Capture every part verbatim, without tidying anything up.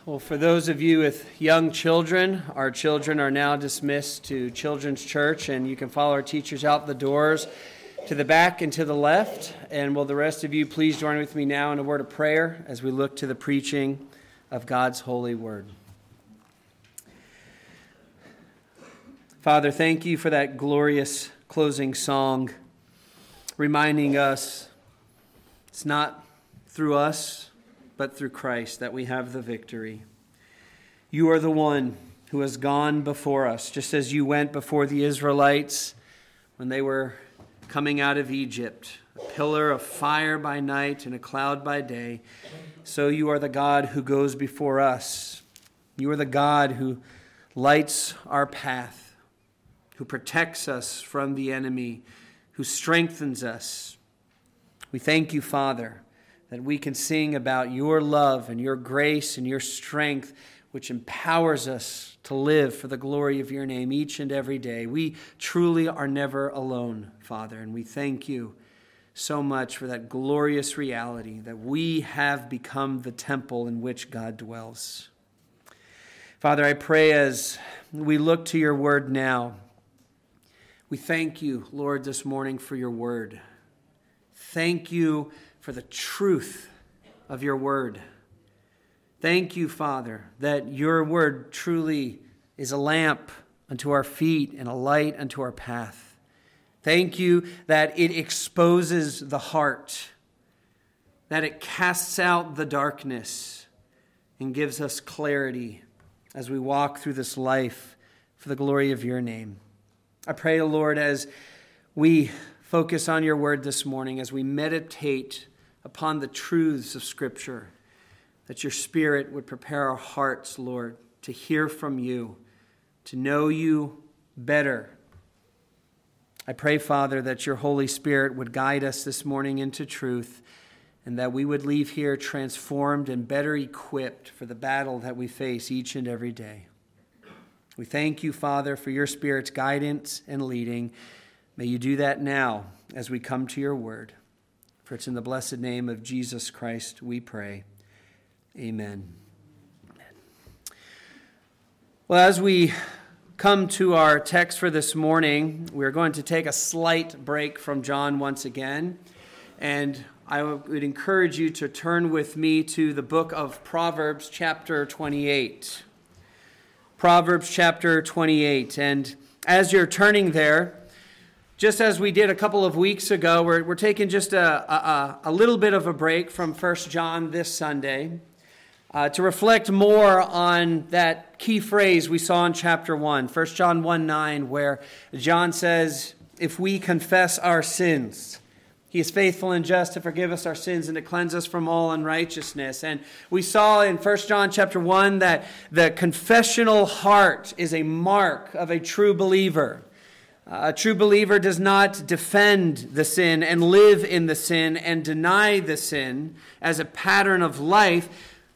Well, for those of you with young children, our children are now dismissed to Children's Church, and you can follow our teachers out the doors to the back and to the left. And will the rest of you please join with me now in a word of prayer as we look to the preaching of God's holy word. Father, thank you for that glorious closing song, reminding us it's not through us, but through Christ that we have the victory. You are the one who has gone before us, just as you went before the Israelites when they were coming out of Egypt, a pillar of fire by night and a cloud by day. So you are the God who goes before us. You are the God who lights our path, who protects us from the enemy, who strengthens us. We thank you, Father, that we can sing about your love and your grace and your strength, which empowers us to live for the glory of your name each and every day. We truly are never alone, Father, and we thank you so much for that glorious reality that we have become the temple in which God dwells. Father, I pray as we look to your word now, we thank you, Lord, this morning for your word. Thank you for the truth of your word. Thank you, Father, that your word truly is a lamp unto our feet and a light unto our path. Thank you that it exposes the heart, that it casts out the darkness and gives us clarity as we walk through this life for the glory of your name. I pray, Lord, as we focus on your word this morning, as we meditate upon the truths of Scripture, that your Spirit would prepare our hearts, Lord, to hear from you, to know you better. I pray, Father, that your Holy Spirit would guide us this morning into truth, and that we would leave here transformed and better equipped for the battle that we face each and every day. We thank you, Father, for your Spirit's guidance and leading. May you do that now as we come to your word. For it's in the blessed name of Jesus Christ we pray. Amen. Well, as we come to our text for this morning, we're going to take a slight break from John once again. And I would encourage you to turn with me to the book of Proverbs, chapter twenty-eight. Proverbs, chapter twenty-eight. And as you're turning there, just as we did a couple of weeks ago, we're, we're taking just a, a, a little bit of a break from First John this Sunday uh, to reflect more on that key phrase we saw in chapter one, First John one nine, where John says, if we confess our sins, he is faithful and just to forgive us our sins and to cleanse us from all unrighteousness. And we saw in First John chapter one that the confessional heart is a mark of a true believer. A true believer does not defend the sin and live in the sin and deny the sin as a pattern of life,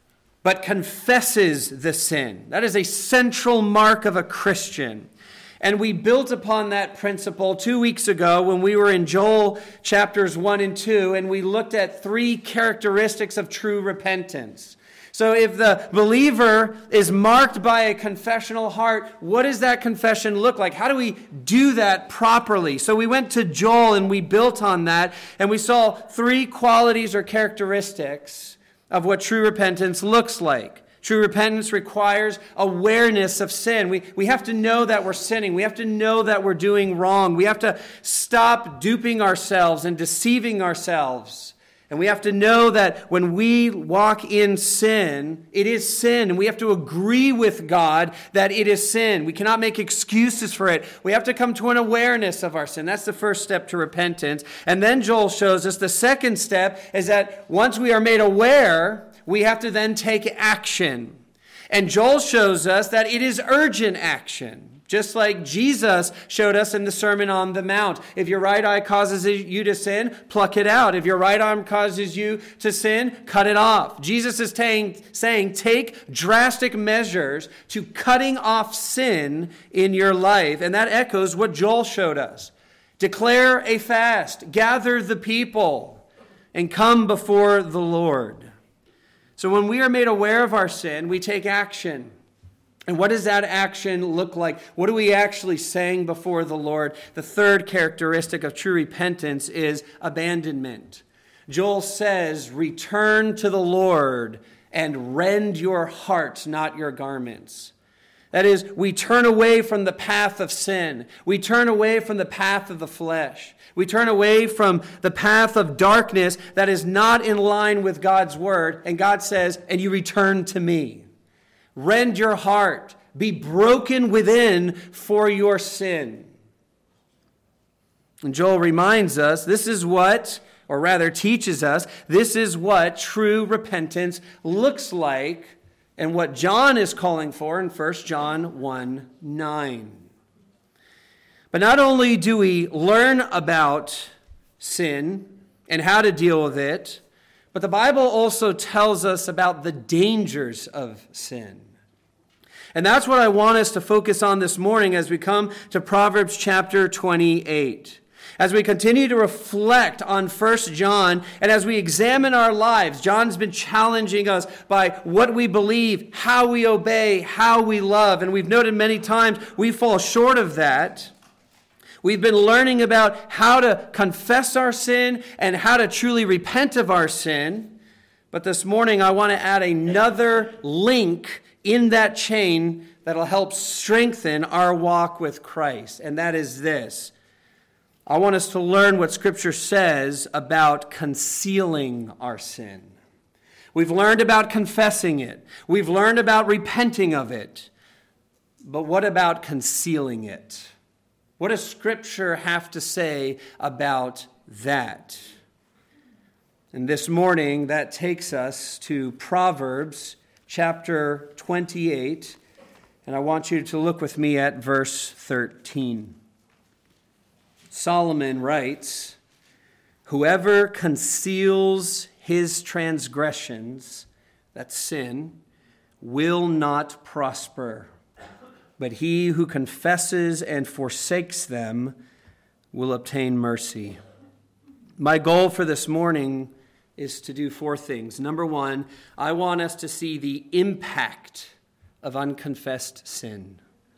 but confesses the sin. That is a central mark of a Christian. And we built upon that principle two weeks ago when we were in Joel chapters one and two, and we looked at three characteristics of true repentance. So if the believer is marked by a confessional heart, what does that confession look like? How do we do that properly? So we went to Joel and we built on that, and we saw three qualities or characteristics of what true repentance looks like. True repentance requires awareness of sin. We, we have to know that we're sinning. We have to know that we're doing wrong. We have to stop duping ourselves and deceiving ourselves. And we have to know that when we walk in sin, it is sin. And we have to agree with God that it is sin. We cannot make excuses for it. We have to come to an awareness of our sin. That's the first step to repentance. And then Joel shows us the second step is that once we are made aware, we have to then take action. And Joel shows us that it is urgent action. Just like Jesus showed us in the Sermon on the Mount. If your right eye causes you to sin, pluck it out. If your right arm causes you to sin, cut it off. Jesus is saying, saying take drastic measures to cutting off sin in your life. And that echoes what Joel showed us. Declare a fast, gather the people, and come before the Lord. So when we are made aware of our sin, we take action. And what does that action look like? What are we actually saying before the Lord? The third characteristic of true repentance is abandonment. Joel says, return to the Lord and rend your heart, not your garments. That is, we turn away from the path of sin. We turn away from the path of the flesh. We turn away from the path of darkness that is not in line with God's word. And God says, and you return to me. Rend your heart. Be broken within for your sin. And Joel reminds us, this is what, or rather teaches us, this is what true repentance looks like, and what John is calling for in First John one nine. But not only do we learn about sin and how to deal with it, but the Bible also tells us about the dangers of sin. And that's what I want us to focus on this morning as we come to Proverbs chapter twenty-eight. As we continue to reflect on First John, and as we examine our lives, John's been challenging us by what we believe, how we obey, how we love. And we've noted many times we fall short of that. We've been learning about how to confess our sin and how to truly repent of our sin. But this morning I want to add another link in that chain that'll help strengthen our walk with Christ. And that is this. I want us to learn what Scripture says about concealing our sin. We've learned about confessing it. We've learned about repenting of it. But what about concealing it? What does Scripture have to say about that? And this morning, that takes us to Proverbs chapter twenty-eight. And I want you to look with me at verse thirteen. Solomon writes, whoever conceals his transgressions, that's sin, will not prosper. But he who confesses and forsakes them will obtain mercy. My goal for this morning is to do four things. Number one, I want us to see the impact of unconfessed sin.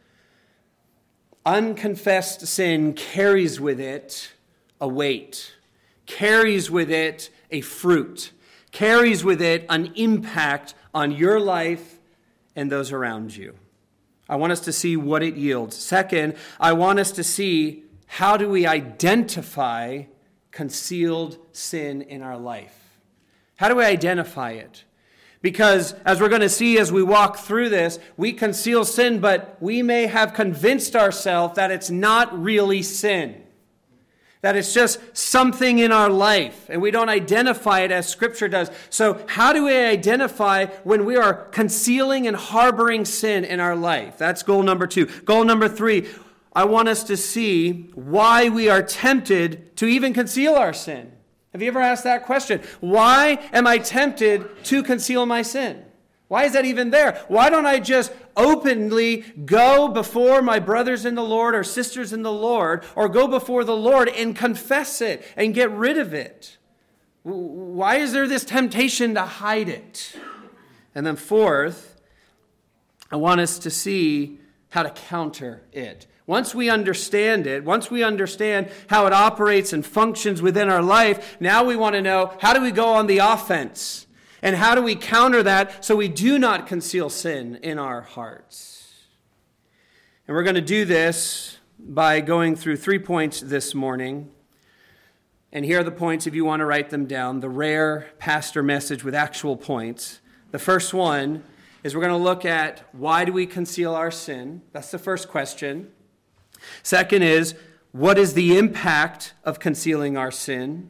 Unconfessed sin carries with it a weight, carries with it a fruit, carries with it an impact on your life and those around you. I want us to see what it yields. Second, I want us to see how do we identify concealed sin in our life. How do we identify it? Because as we're going to see as we walk through this, we conceal sin, but we may have convinced ourselves that it's not really sin. That it's just something in our life, and we don't identify it as Scripture does. So how do we identify when we are concealing and harboring sin in our life? That's goal number two. Goal number three, I want us to see why we are tempted to even conceal our sin. Have you ever asked that question? Why am I tempted to conceal my sin? Why is that even there? Why don't I just openly go before my brothers in the Lord or sisters in the Lord, or go before the Lord and confess it and get rid of it? Why is there this temptation to hide it? And then fourth, I want us to see how to counter it. Once we understand it, once we understand how it operates and functions within our life, now we want to know, how do we go on the offense? And how do we counter that so we do not conceal sin in our hearts? And we're going to do this by going through three points this morning. And here are the points if you want to write them down. The rare pastor message with actual points. The first one is we're going to look at why do we conceal our sin? That's the first question. Second is, what is the impact of concealing our sin?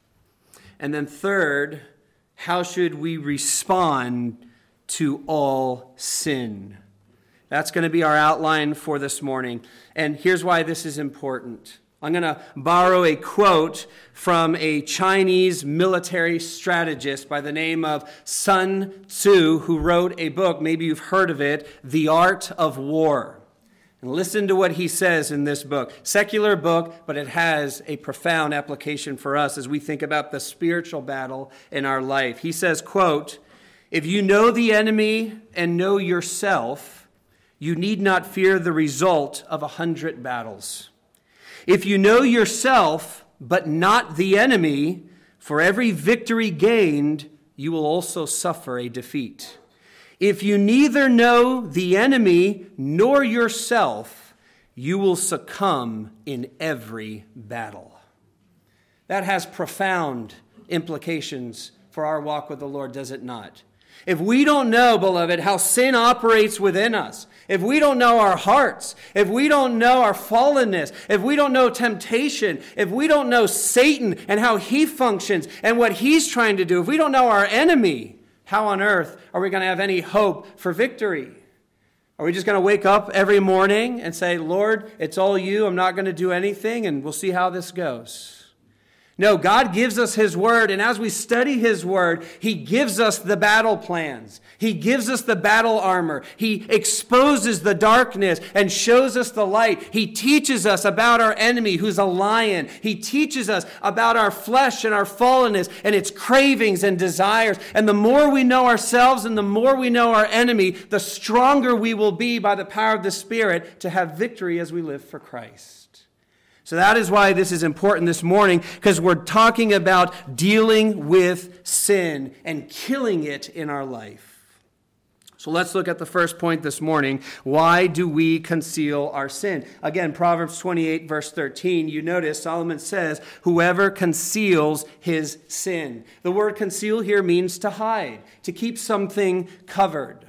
And then third, how should we respond to all sin? That's going to be our outline for this morning. And here's why this is important. I'm going to borrow a quote from a Chinese military strategist by the name of Sun Tzu, who wrote a book, maybe you've heard of it, The Art of War. And listen to what he says in this book. Secular book, but it has a profound application for us as we think about the spiritual battle in our life. He says, quote, If you know the enemy and know yourself, you need not fear the result of a hundred battles. If you know yourself, but not the enemy, for every victory gained, you will also suffer a defeat. If you neither know the enemy nor yourself, you will succumb in every battle. That has profound implications for our walk with the Lord, does it not? If we don't know, beloved, how sin operates within us, if we don't know our hearts, if we don't know our fallenness, if we don't know temptation, if we don't know Satan and how he functions and what he's trying to do, if we don't know our enemy, how on earth are we going to have any hope for victory? Are we just going to wake up every morning and say, Lord, it's all you, I'm not going to do anything, and we'll see how this goes? No, God gives us his word, and as we study his word, he gives us the battle plans. He gives us the battle armor. He exposes the darkness and shows us the light. He teaches us about our enemy, who's a lion. He teaches us about our flesh and our fallenness and its cravings and desires. And the more we know ourselves and the more we know our enemy, the stronger we will be by the power of the Spirit to have victory as we live for Christ. So that is why this is important this morning, because we're talking about dealing with sin and killing it in our life. So let's look at the first point this morning. Why do we conceal our sin? Again, Proverbs twenty-eight, verse thirteen, you notice Solomon says, whoever conceals his sin. The word conceal here means to hide, to keep something covered.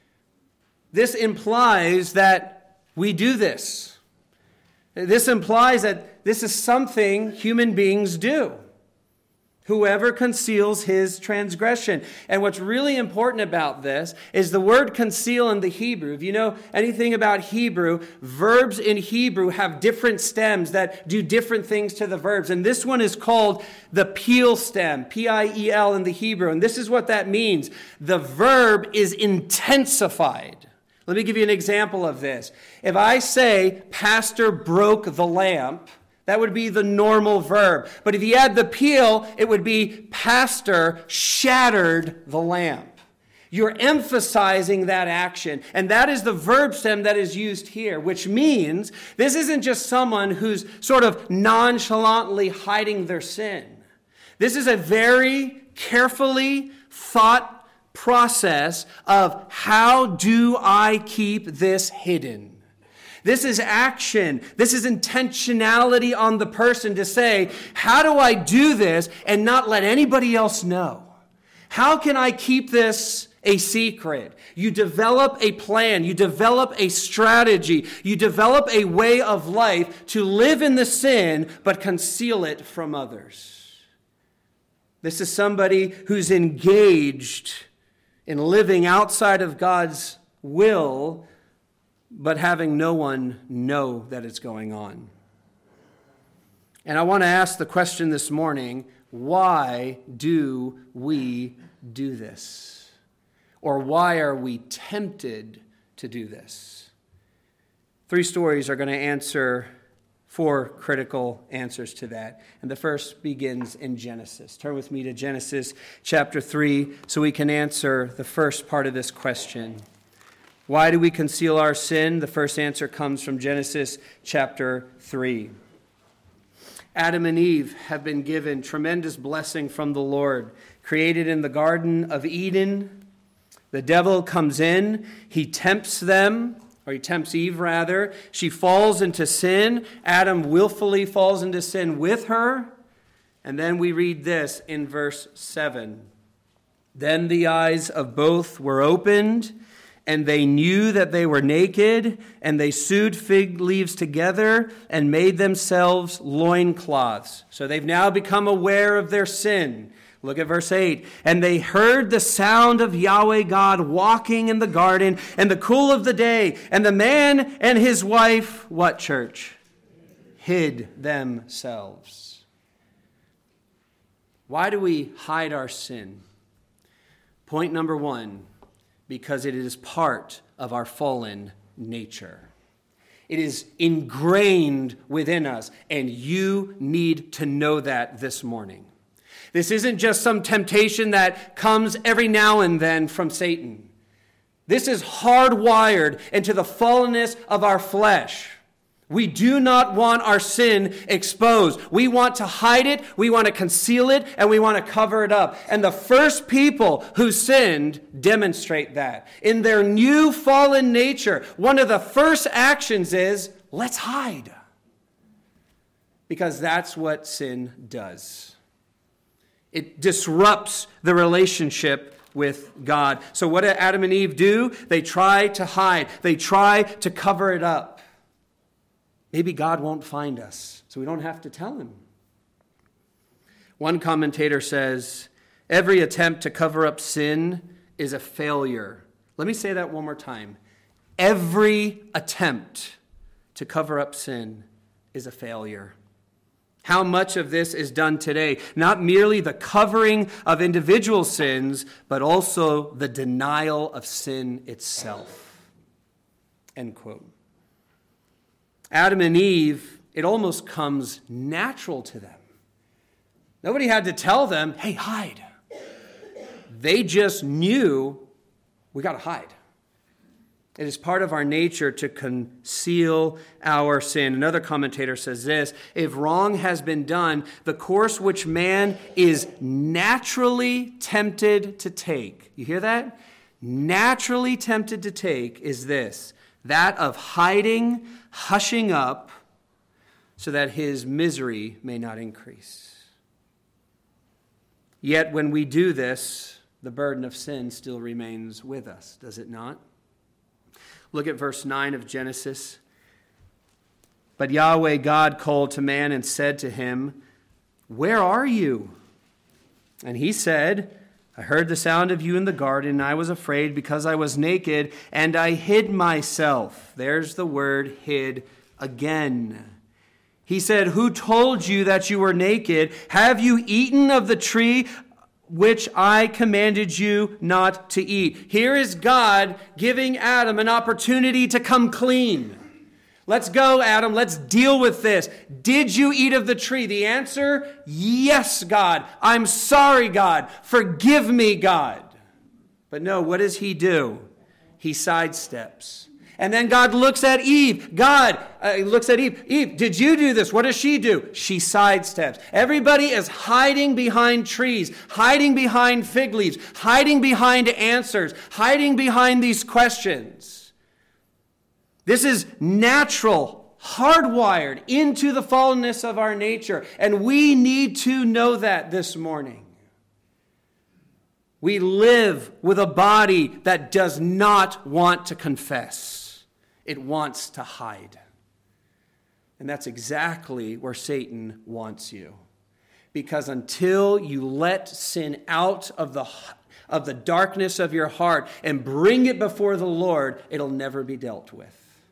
This implies that we do this. This implies that this is something human beings do. Whoever conceals his transgression. And what's really important about this is the word conceal in the Hebrew. If you know anything about Hebrew, verbs in Hebrew have different stems that do different things to the verbs. And this one is called the piel stem, P I E L in the Hebrew. And this is what that means. The verb is intensified. Let me give you an example of this. If I say, Pastor broke the lamp, that would be the normal verb. But if you add the piel, it would be, Pastor shattered the lamp. You're emphasizing that action. And that is the verb stem that is used here, which means this isn't just someone who's sort of nonchalantly hiding their sin. This is a very carefully thought process of how do I keep this hidden? This is action. This is intentionality on the person to say, how do I do this and not let anybody else know? How can I keep this a secret? You develop a plan. You develop a strategy. You develop a way of life to live in the sin but conceal it from others. This is somebody who's engaged in living outside of God's will, but having no one know that it's going on. And I want to ask the question this morning, why do we do this? Or why are we tempted to do this? Three stories are going to answer four critical answers to that. And the first begins in Genesis. Turn with me to Genesis chapter three so we can answer the first part of this question. Why do we conceal our sin? The first answer comes from Genesis chapter three. Adam and Eve have been given tremendous blessing from the Lord. Created in the Garden of Eden, the devil comes in, he tempts them, or he tempts Eve rather. She falls into sin. Adam willfully falls into sin with her. And then we read this in verse seven. Then the eyes of both were opened, and they knew that they were naked, and they sewed fig leaves together and made themselves loincloths. So they've now become aware of their sin. Look at verse eight. And they heard the sound of Yahweh God walking in the garden in the cool of the day. And the man and his wife, what, church? Hid themselves. Why do we hide our sin? Point number one, because it is part of our fallen nature. It is ingrained within us, and you need to know that this morning. This isn't just some temptation that comes every now and then from Satan. This is hardwired into the fallenness of our flesh. We do not want our sin exposed. We want to hide it, we want to conceal it, and we want to cover it up. And the first people who sinned demonstrate that. In their new fallen nature, one of the first actions is, let's hide. Because that's what sin does. It disrupts the relationship with God. So what did Adam and Eve do? They try to hide. They try to cover it up. Maybe God won't find us, so we don't have to tell him. One commentator says, every attempt to cover up sin is a failure. Let me say that one more time. Every attempt to cover up sin is a failure. How much of this is done today? Not merely the covering of individual sins, but also the denial of sin itself. End quote. Adam and Eve, it almost comes natural to them. Nobody had to tell them, hey, hide. They just knew we got to hide. It is part of our nature to conceal our sin. Another commentator says this, if wrong has been done, the course which man is naturally tempted to take, you hear that? Naturally tempted to take is this, that of hiding, hushing up, so that his misery may not increase. Yet when we do this, the burden of sin still remains with us, does it not? Look at verse nine of Genesis. But Yahweh God called to man and said to him, where are you? And he said, I heard the sound of you in the garden, and I was afraid because I was naked, and I hid myself. There's the word hid again. He said, who told you that you were naked? Have you eaten of the tree which I commanded you not to eat? Here is God giving Adam an opportunity to come clean. Let's go, Adam. Let's deal with this. Did you eat of the tree? The answer, yes, God. I'm sorry, God. Forgive me, God. But no, what does he do? He sidesteps. And then God looks at Eve. God uh, looks at Eve. Eve, did you do this? What does she do? She sidesteps. Everybody is hiding behind trees, hiding behind fig leaves, hiding behind answers, hiding behind these questions. This is natural, hardwired into the fallenness of our nature. And we need to know that this morning. We live with a body that does not want to confess. It wants to hide. And that's exactly where Satan wants you. Because until you let sin out of the, of the darkness of your heart and bring it before the Lord, it'll never be dealt with.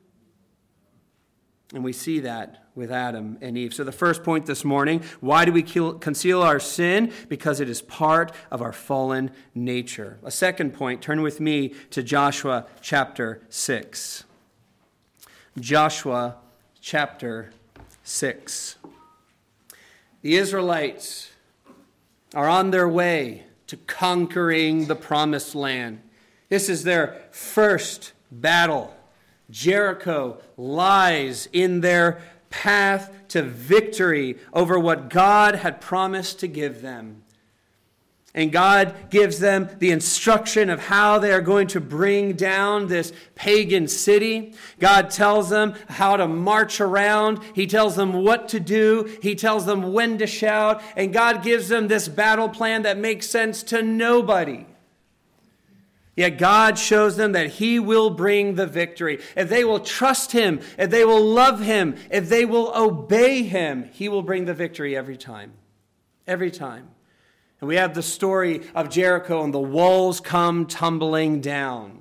And we see that with Adam and Eve. So the first point this morning, why do we conceal our sin? Because it is part of our fallen nature. A second point, turn with me to Joshua chapter six. Joshua chapter six. The Israelites are on their way to conquering the promised land. This is their first battle. Jericho lies in their path to victory over what God had promised to give them. And God gives them the instruction of how they are going to bring down this pagan city. God tells them how to march around. He tells them what to do. He tells them when to shout. And God gives them this battle plan that makes sense to nobody. Yet God shows them that he will bring the victory. If they will trust him, if they will love him, if they will obey him, he will bring the victory every time. Every time. And we have the story of Jericho and the walls come tumbling down.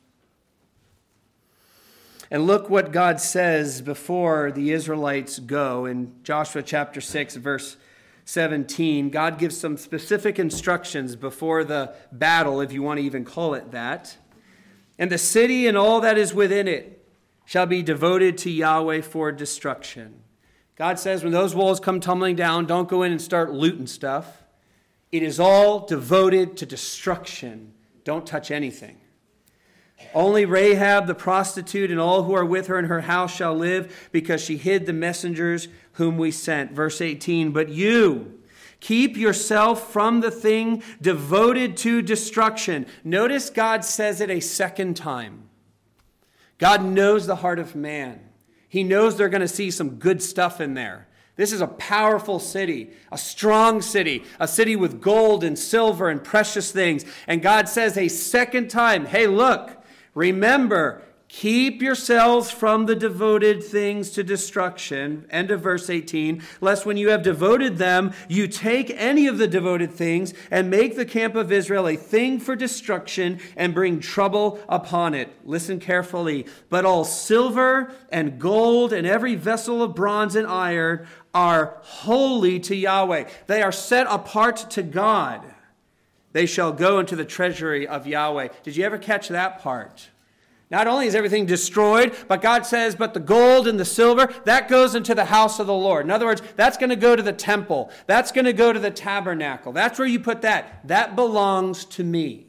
And look what God says before the Israelites go in Joshua chapter six, verse seventeen. God gives some specific instructions before the battle, if you want to even call it that. And the city and all that is within it shall be devoted to Yahweh for destruction. God says when those walls come tumbling down, don't go in and start looting stuff. It is all devoted to destruction. Don't touch anything. Only Rahab the prostitute and all who are with her in her house shall live, because she hid the messengers whom we sent. Verse eighteen, but you keep yourself from the thing devoted to destruction. Notice God says it a second time. God knows the heart of man. He knows they're going to see some good stuff in there. This is a powerful city, a strong city, a city with gold and silver and precious things. And God says a second time, hey, look, remember, keep yourselves from the devoted things to destruction. End of verse eighteen. Lest when you have devoted them, you take any of the devoted things and make the camp of Israel a thing for destruction and bring trouble upon it. Listen carefully. But all silver and gold and every vessel of bronze and iron are holy to Yahweh. They are set apart to God. They shall go into the treasury of Yahweh. Did you ever catch that part? Not only is everything destroyed, but God says, but the gold and the silver, that goes into the house of the Lord. In other words, that's going to go to the temple. That's going to go to the tabernacle. That's where you put that. That belongs to me.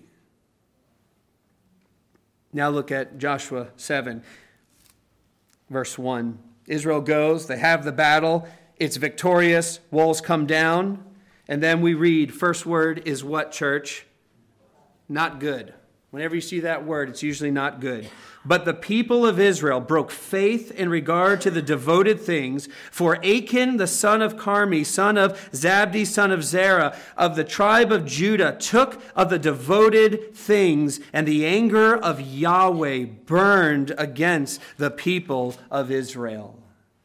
Now look at Joshua seven, verse one. Israel goes, they have the battle. It's victorious. Walls come down. And then we read, first word is what, church? Not good. Whenever you see that word, it's usually not good. But the people of Israel broke faith in regard to the devoted things. For Achan, the son of Carmi, son of Zabdi, son of Zerah, of the tribe of Judah, took of the devoted things, and the anger of Yahweh burned against the people of Israel.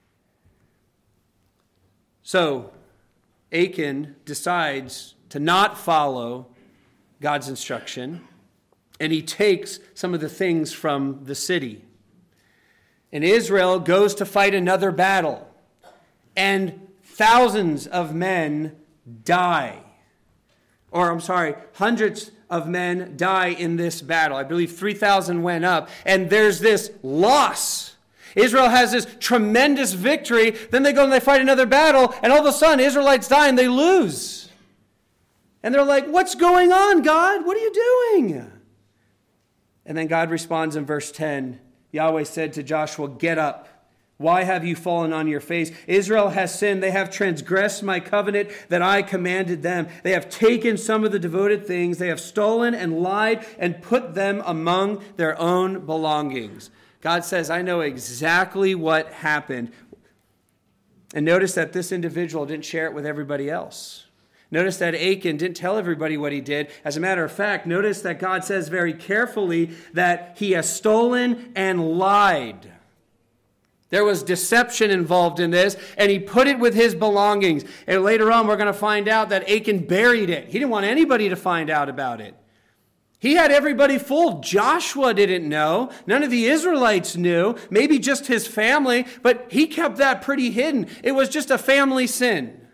So Achan decides to not follow God's instruction, and he takes some of the things from the city. And Israel goes to fight another battle, and thousands of men die. Or, I'm sorry, hundreds of men die in this battle. I believe three thousand went up, and there's this loss. Israel has this tremendous victory, then they go and they fight another battle, and all of a sudden, Israelites die and they lose. And they're like, what's going on, God? What are you doing? And then God responds in verse ten. Yahweh said to Joshua, get up. Why have you fallen on your face? Israel has sinned. They have transgressed my covenant that I commanded them. They have taken some of the devoted things. They have stolen and lied and put them among their own belongings. God says, I know exactly what happened. And notice that this individual didn't share it with everybody else. Notice that Achan didn't tell everybody what he did. As a matter of fact, notice that God says very carefully that he has stolen and lied. There was deception involved in this, and he put it with his belongings. And later on, we're going to find out that Achan buried it. He didn't want anybody to find out about it. He had everybody fooled. Joshua didn't know. None of the Israelites knew. Maybe just his family, but he kept that pretty hidden. It was just a family sin.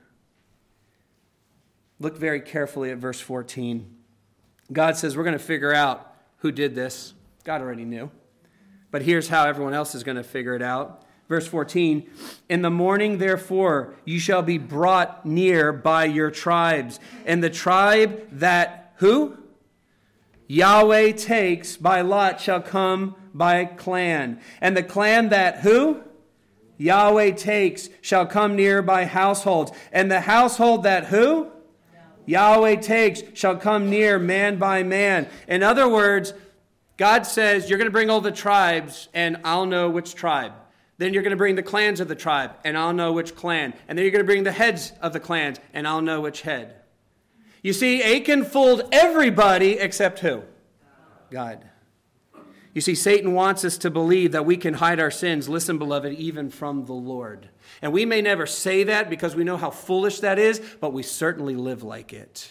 Look very carefully at verse fourteen. God says, we're going to figure out who did this. God already knew. But here's how everyone else is going to figure it out. Verse fourteen, in the morning, therefore, you shall be brought near by your tribes. And the tribe that, who? Yahweh takes by lot shall come by clan. And the clan that, who? Yahweh takes shall come near by households. And the household that, who? Yahweh takes shall come near man by man. In other words, God says, you're going to bring all the tribes, and I'll know which tribe. Then you're going to bring the clans of the tribe, and I'll know which clan. And then you're going to bring the heads of the clans, and I'll know which head. You see, Achan fooled everybody except who? God. You see, Satan wants us to believe that we can hide our sins, listen, beloved, even from the Lord. And we may never say that because we know how foolish that is, but we certainly live like it.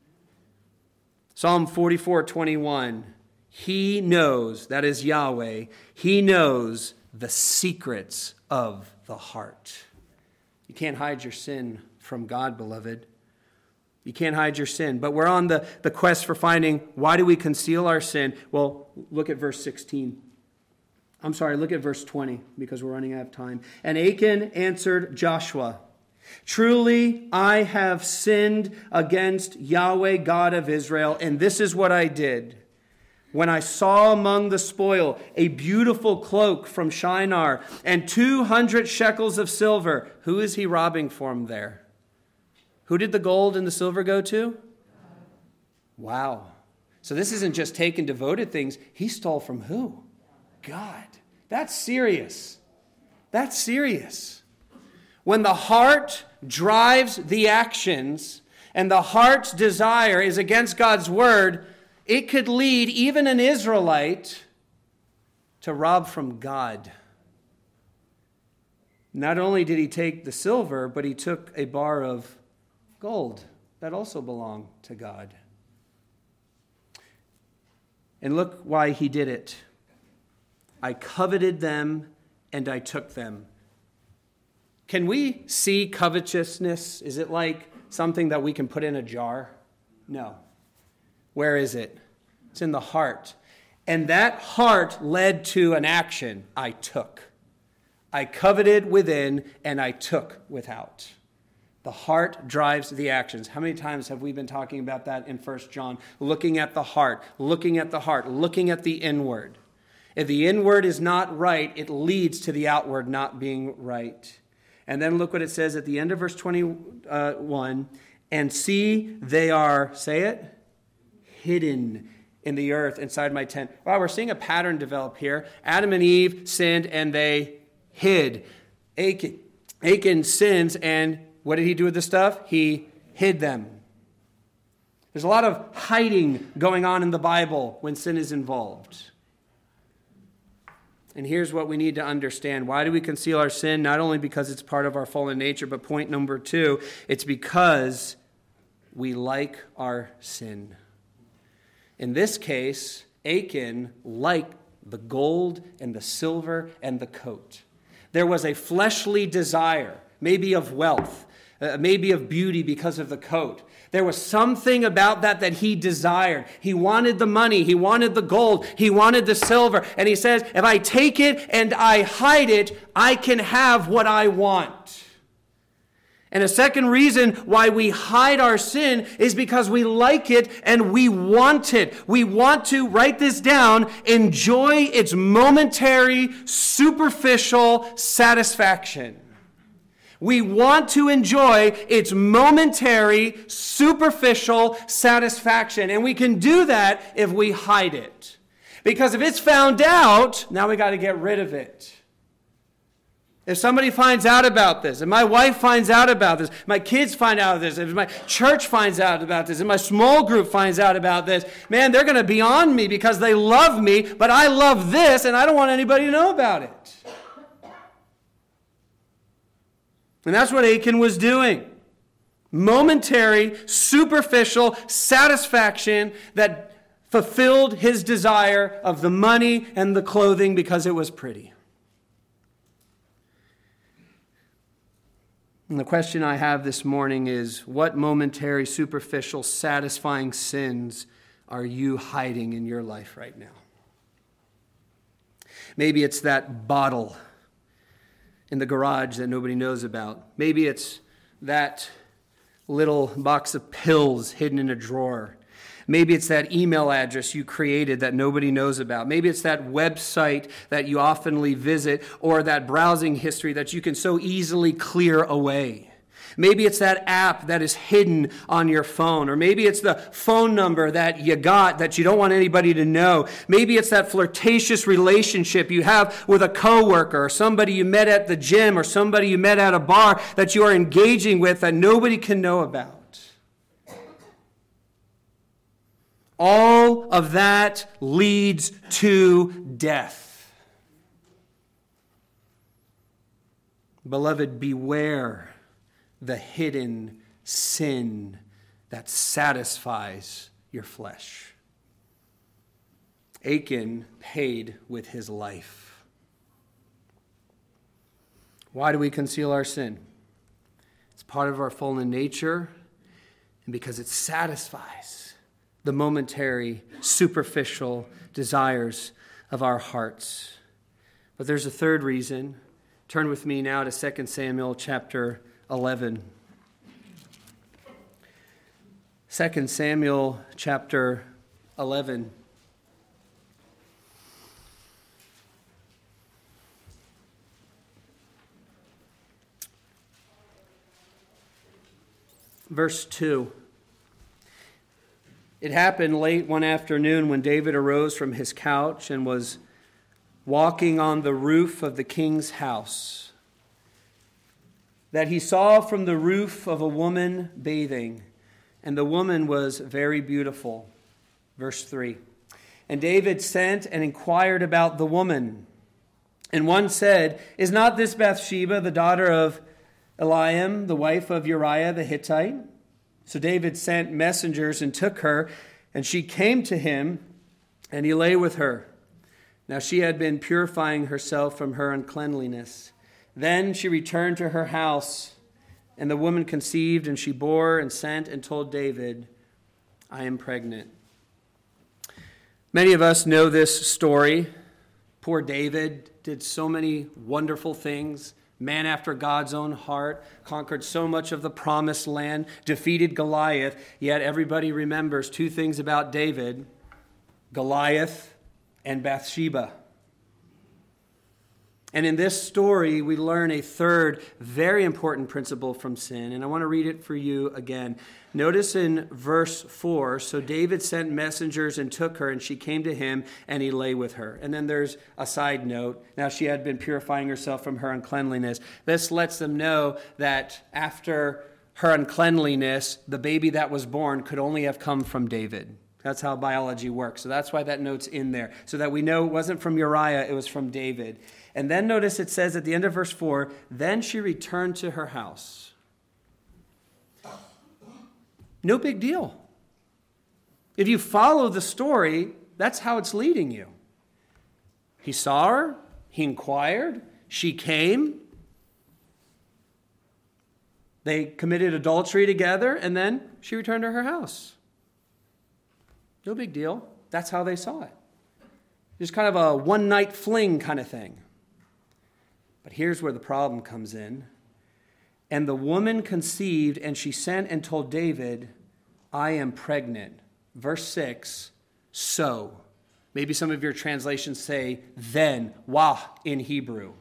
Psalm forty-four twenty-one. He knows, that is Yahweh, he knows the secrets of the heart. You can't hide your sin from God, beloved. You can't hide your sin. But we're on the, the quest for finding, why do we conceal our sin? Well, look at verse sixteen. I'm sorry, look at verse twenty, because we're running out of time. And Achan answered Joshua, Truly, I have sinned against Yahweh, God of Israel, and this is what I did. When I saw among the spoil a beautiful cloak from Shinar and two hundred shekels of silver, who is he robbing from there? Who did the gold and the silver go to? Wow. So this isn't just taken devoted things. He stole from who? God. That's serious. That's serious. When the heart drives the actions and the heart's desire is against God's word, it could lead even an Israelite to rob from God. Not only did he take the silver, but he took a bar of gold that also belonged to God. And look why he did it. I coveted them and I took them. Can we see covetousness? Is it like something that we can put in a jar? No. Where is it? It's in the heart. And that heart led to an action. I took. I coveted within and I took without. The heart drives the actions. How many times have we been talking about that in First John? Looking at the heart, looking at the heart, looking at the inward. If the inward is not right, it leads to the outward not being right. And then look what it says at the end of verse twenty-one. And see, they are, say it, hidden in the earth inside my tent. Wow, we're seeing a pattern develop here. Adam and Eve sinned and they hid. Achan, Achan sins, and what did he do with the stuff? He hid them. There's a lot of hiding going on in the Bible when sin is involved. And here's what we need to understand. Why do we conceal our sin? Not only because it's part of our fallen nature, but point number two, it's because we like our sin. In this case, Achan liked the gold and the silver and the coat. There was a fleshly desire, maybe of wealth, uh, maybe of beauty because of the coat. There was something about that that he desired. He wanted the money. He wanted the gold. He wanted the silver. And he says, if I take it and I hide it, I can have what I want. And a second reason why we hide our sin is because we like it and we want it. We want to, write this down, enjoy its momentary, superficial satisfaction. We want to enjoy its momentary, superficial satisfaction. And we can do that if we hide it. Because if it's found out, now we got to get rid of it. If somebody finds out about this, if my wife finds out about this, my kids find out about this, if my church finds out about this, if my small group finds out about this, man, they're going to be on me because they love me, but I love this and I don't want anybody to know about it. And that's what Achan was doing. Momentary, superficial satisfaction that fulfilled his desire of the money and the clothing because it was pretty. And the question I have this morning is, what momentary, superficial, satisfying sins are you hiding in your life right now? Maybe it's that bottle in the garage that nobody knows about. Maybe it's that little box of pills hidden in a drawer. Maybe it's that email address you created that nobody knows about. Maybe it's that website that you oftenly visit, or that browsing history that you can so easily clear away. Maybe it's that app that is hidden on your phone. Or maybe it's the phone number that you got that you don't want anybody to know. Maybe it's that flirtatious relationship you have with a coworker, or somebody you met at the gym, or somebody you met at a bar that you are engaging with that nobody can know about. All of that leads to death. Beloved, beware the hidden sin that satisfies your flesh. Achan paid with his life. Why do we conceal our sin? It's part of our fallen nature, and because it satisfies the momentary, superficial desires of our hearts. But there's a third reason. Turn with me now to Second Samuel chapter eleven. Second Samuel chapter eleven. Verse two. It happened late one afternoon when David arose from his couch and was walking on the roof of the king's house, that he saw from the roof of a woman bathing, and the woman was very beautiful. Verse three. And David sent and inquired about the woman. And one said, "Is not this Bathsheba, the daughter of Eliam, the wife of Uriah the Hittite?" So David sent messengers and took her, and she came to him, and he lay with her. Now she had been purifying herself from her uncleanliness. Then she returned to her house, and the woman conceived, and she bore and sent and told David, "I am pregnant." Many of us know this story. Poor David did so many wonderful things. Man after God's own heart, conquered so much of the promised land, defeated Goliath, yet everybody remembers two things about David: Goliath and Bathsheba. And in this story, we learn a third very important principle from sin, and I want to read it for you again. Notice in verse four, so David sent messengers and took her, and she came to him, and he lay with her. And then there's a side note. Now she had been purifying herself from her uncleanliness. This lets them know that after her uncleanliness, the baby that was born could only have come from David. That's how biology works. So that's why that note's in there, so that we know it wasn't from Uriah, it was from David. And then notice it says at the end of verse four, then she returned to her house. No big deal. If you follow the story, that's how it's leading you. He saw her, he inquired, she came, they committed adultery together, and then she returned to her house. No big deal. That's how they saw it. Just kind of a one-night fling kind of thing. But here's where the problem comes in. And the woman conceived, and she sent and told David, "I am pregnant." Verse six, so. Maybe some of your translations say then, wah in Hebrew.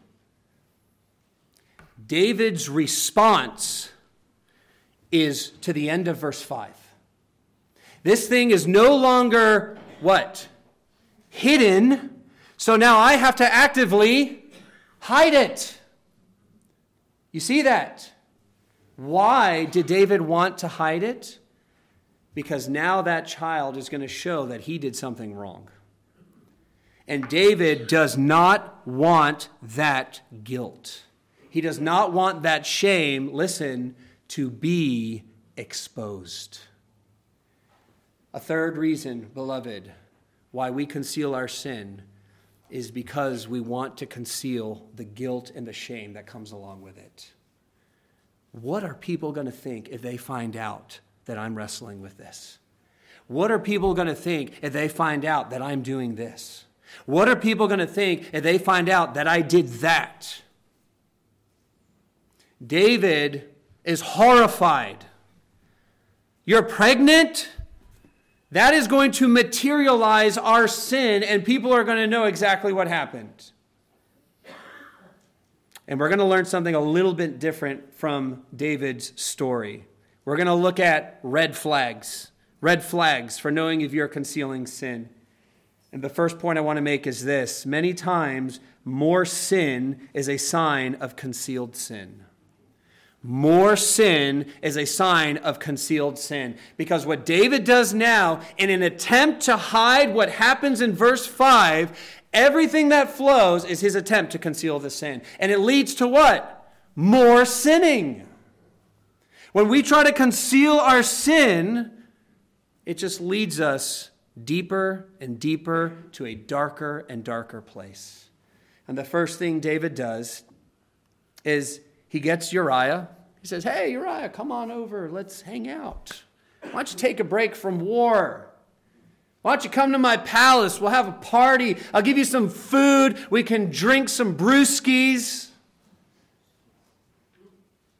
David's response is to the end of verse five. This thing is no longer, what? Hidden. So now I have to actively hide it. You see that? Why did David want to hide it? Because now that child is going to show that he did something wrong. And David does not want that guilt. He does not want that shame, listen, to be exposed. A third reason, beloved, why we conceal our sin is because we want to conceal the guilt and the shame that comes along with it. What are people going to think if they find out that I'm wrestling with this? What are people going to think if they find out that I'm doing this? What are people going to think if they find out that I did that? David is horrified. You're pregnant? That is going to materialize our sin, and people are going to know exactly what happened. And we're going to learn something a little bit different from David's story. We're going to look at red flags. Red flags for knowing if you're concealing sin. And the first point I want to make is this. Many times, more sin is a sign of concealed sin. More sin is a sign of concealed sin. Because what David does now, in an attempt to hide what happens in verse five, everything that flows is his attempt to conceal the sin. And it leads to what? More sinning. When we try to conceal our sin, it just leads us deeper and deeper to a darker and darker place. And the first thing David does is he gets Uriah. He says, "Hey, Uriah, come on over. Let's hang out. Why don't you take a break from war? Why don't you come to my palace? We'll have a party. I'll give you some food. We can drink some brewskis."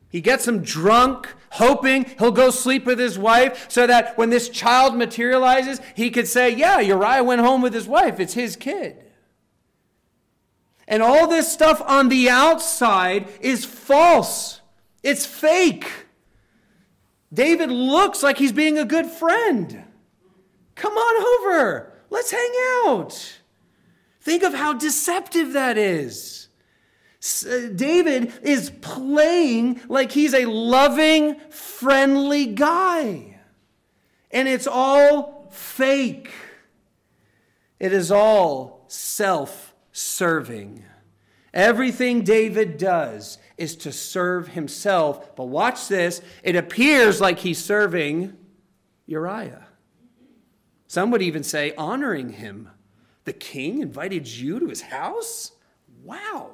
He gets him drunk, hoping he'll go sleep with his wife so that when this child materializes, he could say, yeah, Uriah went home with his wife. It's his kid. And all this stuff on the outside is false. It's fake. David looks like he's being a good friend. Come on over. Let's hang out. Think of how deceptive that is. David is playing like he's a loving, friendly guy. And it's all fake. It is all self-serving. Everything David does is to serve himself. But watch this. It appears like he's serving Uriah. Some would even say honoring him. The king invited you to his house? Wow.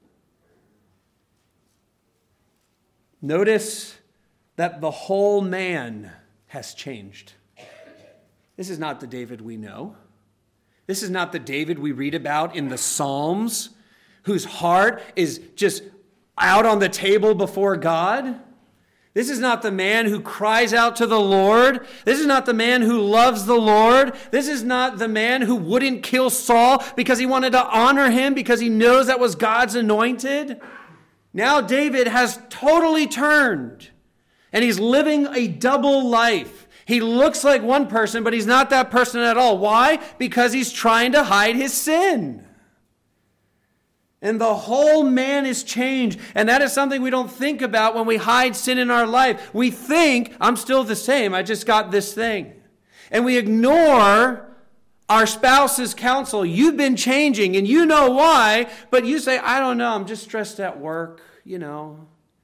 Notice that the whole man has changed. This is not the David we know. This is not the David we read about in the Psalms, whose heart is just out on the table before God. This is not the man who cries out to the Lord. This is not the man who loves the Lord. This is not the man who wouldn't kill Saul because he wanted to honor him because he knows that was God's anointed. Now David has totally turned, and he's living a double life. He looks like one person, but he's not that person at all. Why? Because he's trying to hide his sin. And the whole man is changed. And that is something we don't think about when we hide sin in our life. We think, I'm still the same, I just got this thing. And we ignore our spouse's counsel. You've been changing, and you know why, but you say, I don't know, I'm just stressed at work, you know.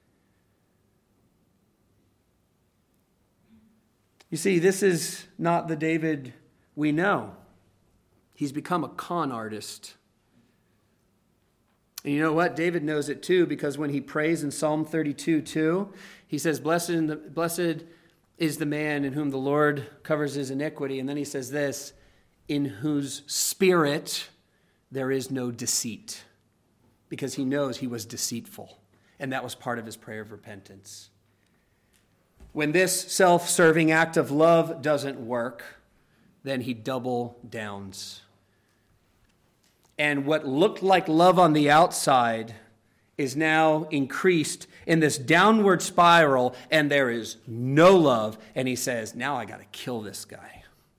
You see, this is not the David we know. He's become a con artist. And you know what? David knows it too, because when he prays in Psalm thirty-two two, he says, Blessed, in the, blessed is the man in whom the Lord covers his iniquity. And then he says this, in whose spirit there is no deceit, because he knows he was deceitful. And that was part of his prayer of repentance. When this self-serving act of love doesn't work, then he double downs. And what looked like love on the outside is now increased in this downward spiral, and there is no love. And he says, now I got to kill this guy.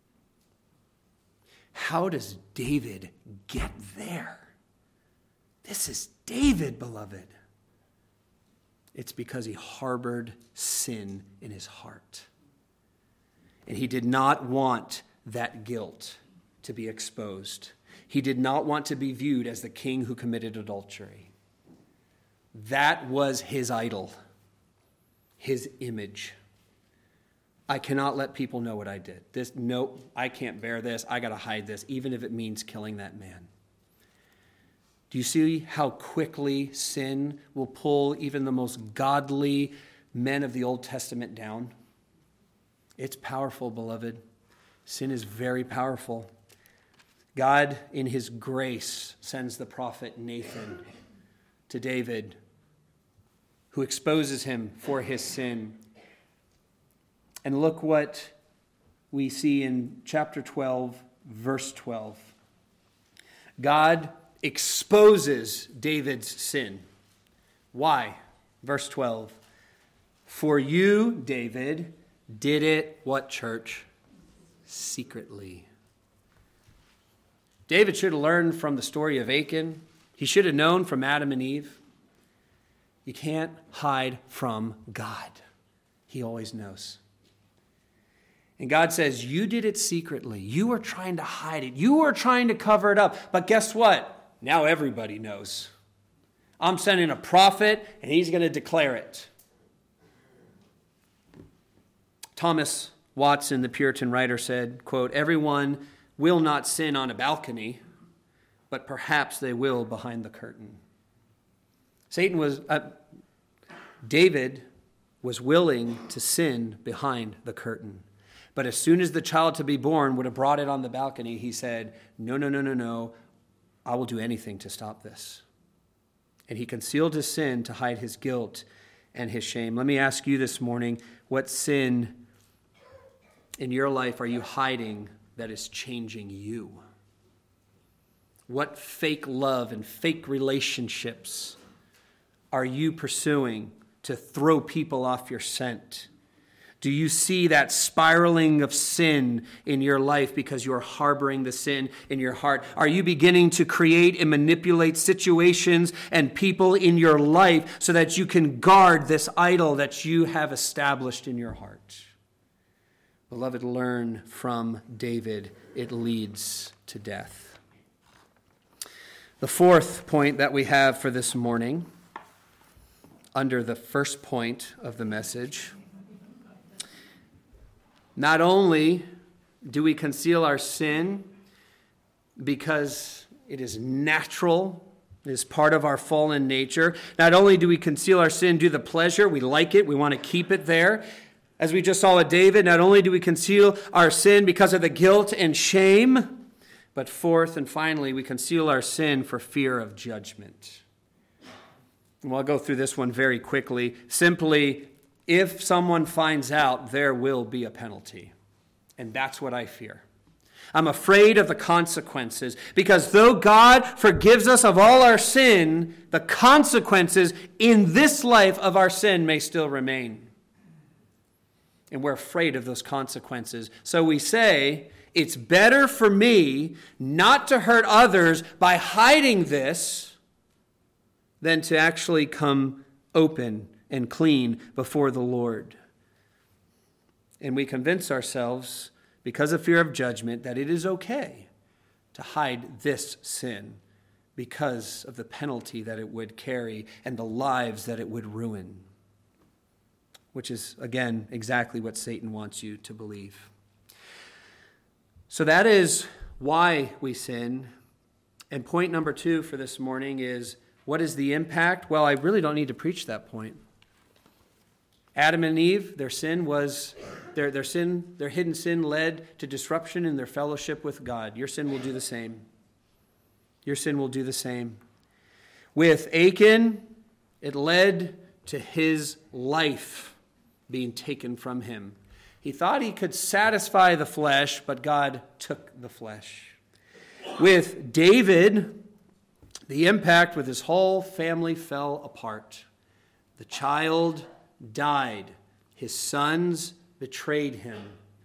How does David get there? This is David, beloved. It's because he harbored sin in his heart. And he did not want that guilt to be exposed. He did not want to be viewed as the king who committed adultery. That was his idol, his image. I cannot let people know what I did. This, nope, I can't bear this. I got to hide this, even if it means killing that man. Do you see how quickly sin will pull even the most godly men of the Old Testament down? It's powerful, beloved. Sin is very powerful. God, in his grace, sends the prophet Nathan to David, who exposes him for his sin. And look what we see in chapter twelve, verse twelve. God exposes David's sin. Why? Verse twelve. For you, David, did it, what, church? Secretly. David should have learned from the story of Achan. He should have known from Adam and Eve. You can't hide from God. He always knows. And God says, you did it secretly. You were trying to hide it. You were trying to cover it up. But guess what? Now everybody knows. I'm sending a prophet, and he's going to declare it. Thomas Watson, the Puritan writer, said, quote, everyone will not sin on a balcony, but perhaps they will behind the curtain. Satan was, uh, David was willing to sin behind the curtain. But as soon as the child to be born would have brought it on the balcony, he said, no, no, no, no, no, I will do anything to stop this. And he concealed his sin to hide his guilt. and his shame. Let me ask you this morning, what sin in your life are you hiding that is changing you? What fake love and fake relationships are you pursuing to throw people off your scent? Do you see that spiraling of sin in your life because you're harboring the sin in your heart? Are you beginning to create and manipulate situations and people in your life so that you can guard this idol that you have established in your heart? Beloved, learn from David. It leads to death. The fourth point that we have for this morning, under the first point of the message, not only do we conceal our sin because it is natural, it is part of our fallen nature. Not only do we conceal our sin due to the pleasure, we like it, we want to keep it there. As we just saw with David, not only do we conceal our sin because of the guilt and shame, but fourth and finally, we conceal our sin for fear of judgment. And we'll go through this one very quickly. Simply, if someone finds out, there will be a penalty. And that's what I fear. I'm afraid of the consequences, because though God forgives us of all our sin, the consequences in this life of our sin may still remain. And we're afraid of those consequences. So we say, it's better for me not to hurt others by hiding this than to actually come open and clean before the Lord. And we convince ourselves, because of fear of judgment, that it is okay to hide this sin because of the penalty that it would carry and the lives that it would ruin. Which is, again, exactly what Satan wants you to believe. So that is why we sin. And point number two for this morning is, what is the impact? Well, I really don't need to preach that point. Adam and Eve, their sin was, their, their sin, their hidden sin led to disruption in their fellowship with God. Your sin will do the same. Your sin will do the same. With Achan, it led to his life being taken from him. He thought he could satisfy the flesh, but God took the flesh. With David, the impact with his whole family fell apart. The child died. His sons betrayed him.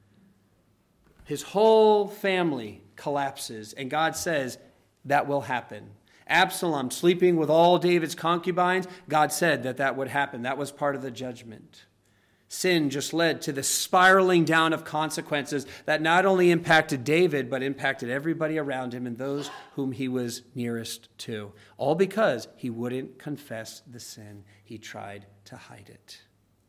His whole family collapses, and God says that will happen. Absalom sleeping with all David's concubines, God said that that would happen. That was part of the judgment. Sin just led to the spiraling down of consequences that not only impacted David, but impacted everybody around him and those whom he was nearest to. All because he wouldn't confess the sin. He tried to hide it.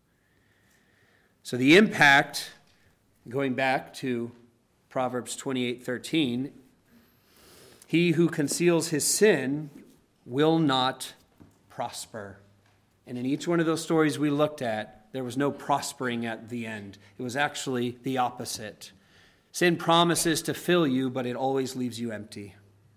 So the impact, going back to Proverbs twenty-eight thirteen, he who conceals his sin will not prosper. And in each one of those stories we looked at, there was no prospering at the end. It was actually the opposite. Sin promises to fill you, but it always leaves you empty.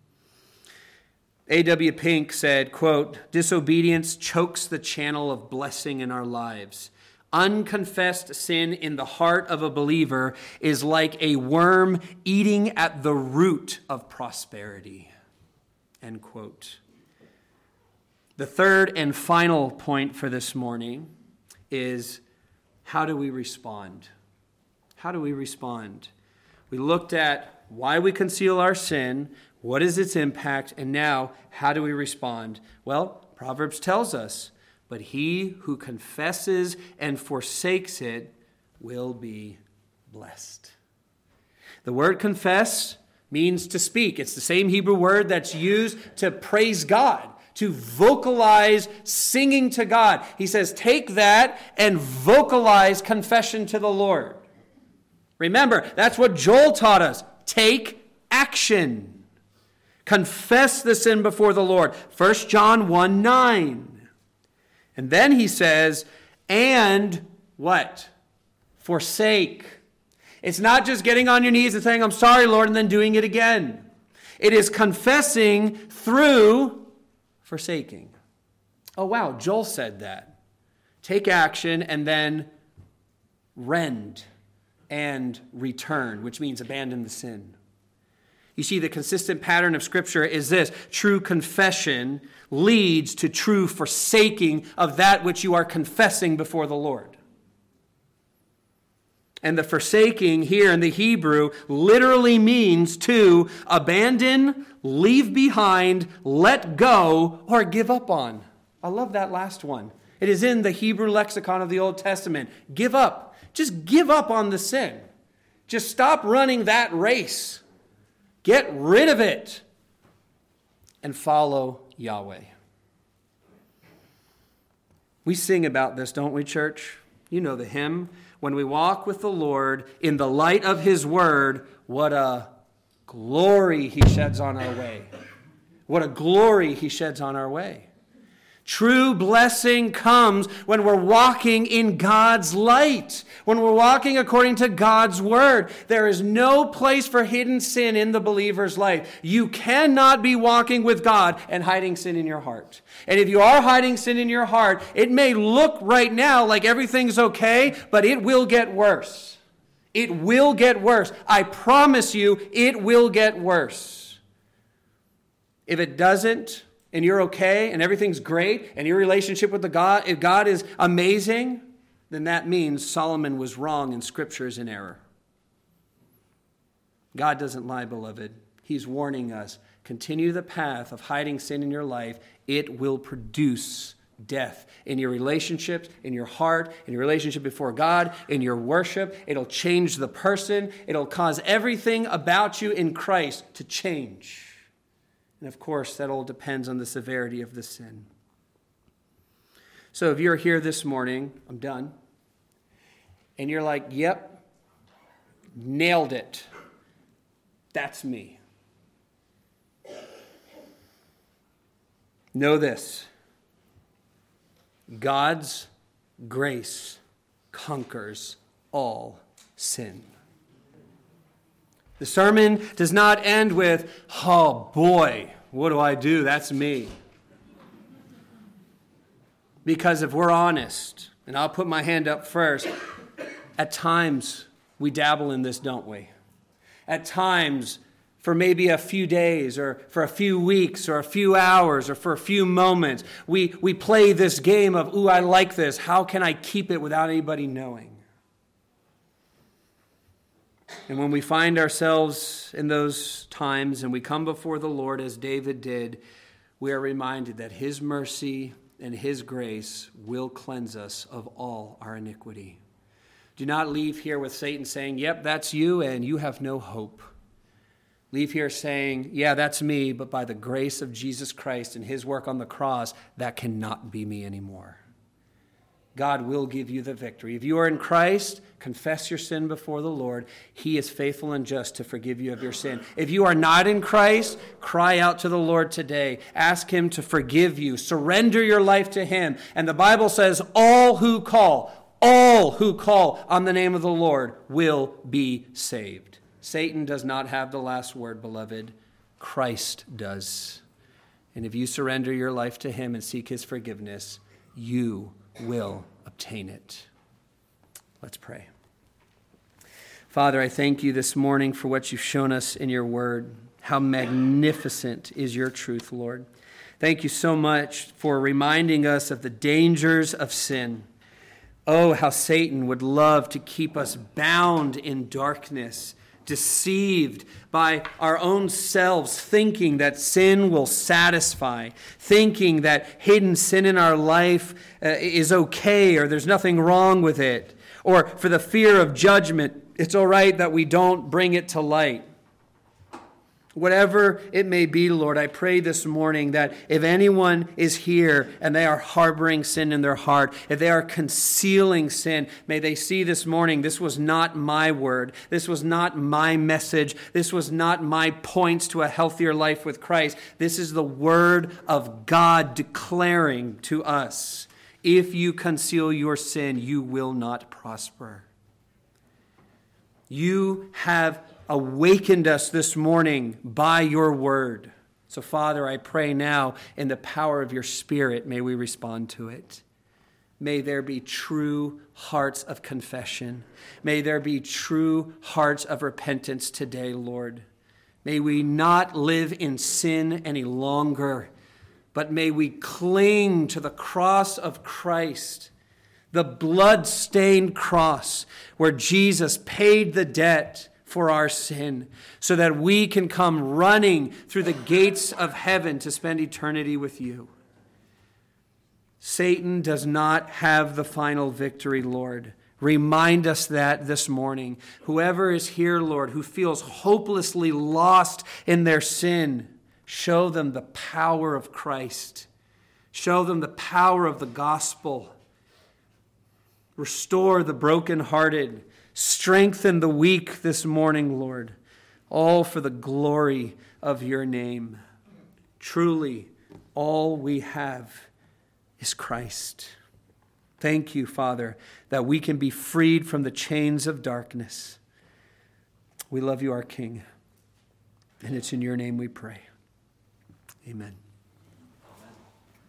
A W Pink said, quote, "Disobedience chokes the channel of blessing in our lives. Unconfessed sin in the heart of a believer is like a worm eating at the root of prosperity." End quote. The third and final point for this morning is, how do we respond? How do we respond? We looked at why we conceal our sin, what is its impact, and now how do we respond? Well, Proverbs tells us, but he who confesses and forsakes it will be blessed. The word confess means to speak. It's the same Hebrew word that's used to praise God, to vocalize singing to God. He says, take that and vocalize confession to the Lord. Remember, that's what Joel taught us. Take action. Confess the sin before the Lord. First John one nine. And then he says, and what? Forsake. It's not just getting on your knees and saying, I'm sorry, Lord, and then doing it again. It is confessing through forsaking. Oh, wow, Joel said that. take action, and then rend and return, which means abandon the sin. You see, the consistent pattern of Scripture is this: true confession leads to true forsaking of that which you are confessing before the Lord. And the forsaking here in the Hebrew literally means to abandon, leave behind, let go, or give up on. I love that last one. It is in the Hebrew lexicon of the Old Testament. Give up. Just give up on the sin. Just stop running that race. Get rid of it and follow Yahweh. We sing about this, don't we, church? You know the hymn. When we walk with the Lord in the light of His word, what a glory He sheds on our way. What a glory He sheds on our way. True blessing comes when we're walking in God's light, when we're walking according to God's word. There is no place for hidden sin in the believer's life. You cannot be walking with God and hiding sin in your heart. And if you are hiding sin in your heart, it may look right now like everything's okay, but it will get worse. It will get worse. I promise you, it will get worse. If it doesn't, and you're okay, and everything's great, and your relationship with the God, if God is amazing, then that means Solomon was wrong and Scripture is in error. God doesn't lie, beloved. He's warning us. Continue the path of hiding sin in your life. It will produce death in your relationships, in your heart, in your relationship before God, in your worship. It'll change the person. It'll cause everything about you in Christ to change. And of course, that all depends on the severity of the sin. So if you're here this morning, I'm done, and you're like, yep, nailed it. That's me. Know this: God's grace conquers all sin. The sermon does not end with, oh boy, what do I do? That's me. Because if we're honest, and I'll put my hand up first, at times we dabble in this, don't we? At times, for maybe a few days or for a few weeks or a few hours or for a few moments, we, we play this game of, ooh, I like this. How can I keep it without anybody knowing? And when we find ourselves in those times and we come before the Lord as David did, we are reminded that His mercy and His grace will cleanse us of all our iniquity. Do not leave here with Satan saying, yep, that's you and you have no hope. Leave here saying, yeah, that's me, but by the grace of Jesus Christ and His work on the cross, that cannot be me anymore. God will give you the victory. If you are in Christ, confess your sin before the Lord. He is faithful and just to forgive you of your sin. If you are not in Christ, cry out to the Lord today. Ask Him to forgive you. Surrender your life to Him. And the Bible says, all who call, all who call on the name of the Lord will be saved. Satan does not have the last word, beloved. Christ does. And if you surrender your life to Him and seek His forgiveness, you will obtain it. Let's pray. Father, I thank you this morning for what you've shown us in your word. How magnificent is your truth, Lord. Thank you so much for reminding us of the dangers of sin. Oh, how Satan would love to keep us bound in darkness, deceived by our own selves, thinking that sin will satisfy, thinking that hidden sin in our life uh, is okay or there's nothing wrong with it, or for the fear of judgment, it's all right that we don't bring it to light. Whatever it may be, Lord, I pray this morning that if anyone is here and they are harboring sin in their heart, if they are concealing sin, may they see this morning, this was not my word. This was not my message. This was not my points to a healthier life with Christ. This is the word of God declaring to us, if you conceal your sin, you will not prosper. You have awakened us this morning by your word. So, Father, I pray now in the power of your Spirit, may we respond to it. may there be true hearts of confession. May there be true hearts of repentance today, Lord. May we not live in sin any longer, but may we cling to the cross of Christ, the blood-stained cross where Jesus paid the debt for our sin, so that we can come running through the gates of heaven to spend eternity with you. Satan does not have the final victory, Lord. Remind us that this morning. Whoever is here, Lord, who feels hopelessly lost in their sin, show them the power of Christ. Show them the power of the gospel. Restore the brokenhearted. Strengthen the weak this morning, Lord. All for the glory of your name. Truly, all we have is Christ. Thank you, Father, that we can be freed from the chains of darkness. We love you, our King. And it's in your name we pray. Amen.